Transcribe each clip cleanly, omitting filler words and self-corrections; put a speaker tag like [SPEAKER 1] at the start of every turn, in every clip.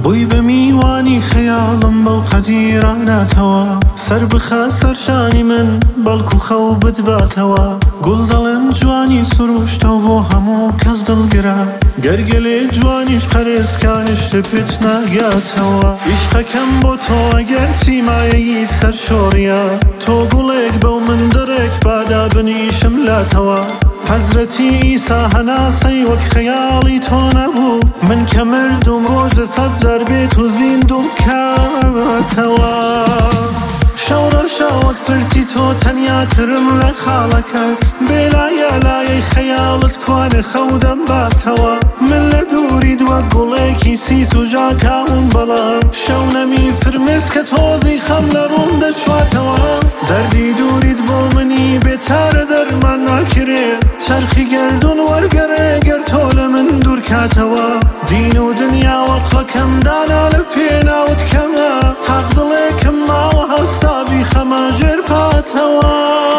[SPEAKER 1] بووی بە میوانی خەیاڵم بەو قەدیراناتەوە سەر بخە سەرشانی من بەڵکو خەو بتباتەوە گوڵ دەڵێن جوانی سروشتەوە بۆ هەموو کەس دڵگرە گەرگەلێ جوانیش قەرێزکا هێشتا پێت ناگاتەوە عیشقەکەم بۆ تۆ ئەگەر چیمایەی سەر شۆڕیە تۆ گوڵێک بەو من دڕێک بادا بنیشم لاتەوە حەزرەتی ئیسا هەناسەی وەک خەیاڵی تۆ نەبوو من کە مردوم ڕۆژە سەد جار بێت و زیندوم کاتەوە شەوڕەشە وەک پرچی تۆ تەنیاترم لە خاڵەکەس بێلایە لایەی خەیاڵت کوانە خەودەم باتەوە من لە دووریت وەک گوڵێکی سیس و ژاکاوم بەڵام شەو نەمی فرمێس کە تۆزی خەم لە ڕووم دەچواتەوە دەردی دووریت بۆ منی بێچارە دەرمان ناکرێ چەرخی گەردون وەرگەرێ گەر تۆ لە من دوور کاتەوە دین و دنیا وەقڵەکەم دانا لە پێناوت کەمە تاق دڵێکم ماوە هەستا بیخەمە ژێر پاتەوە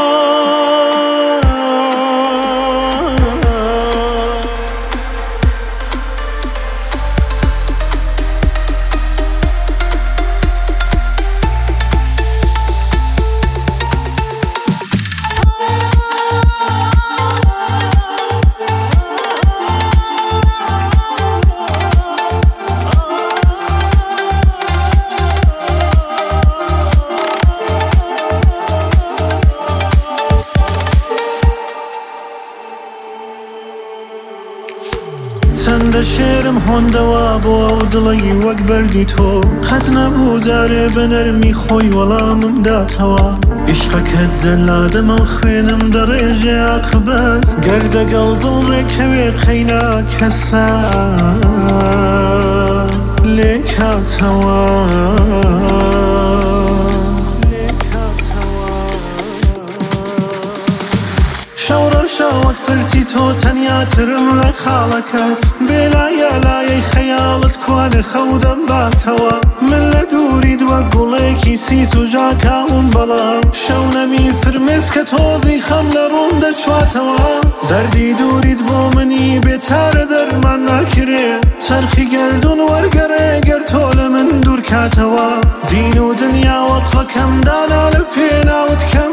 [SPEAKER 1] چەندە شێرم هۆندەوە بۆ ئەو دڵی وەک بەردی تۆ قەت نەبوو جارێ بە نەرمی خۆی وەڵامم داتەوە عیشقەکەت جەلادەمە و خوێنم دەڕێژێ عاقبەت گەر دەگەڵ دڵ ڕێکەوێ قەینا کەسە لێ کاتەوە شەوڕەشە وەک پرچی تۆ تەنیاترم لە خاڵەکەس بێلایە لایەی خەیاڵت کوانە خەودەم باتەوە من لە دووریت وەک گوڵێکی سیس و ژاکاوم بەڵام شەو نەمی فرمێس کە تۆزی خەم لە ڕووم دەچواتەوە دەردی دووریت بۆ منی بێچارە دەرمان ناکرێ چەرخی گەردون وەرگەرێ گەر تۆ لە من دوور کاتەوە دین و دنیا وەقڵەکەم دانا لە پێناوت کە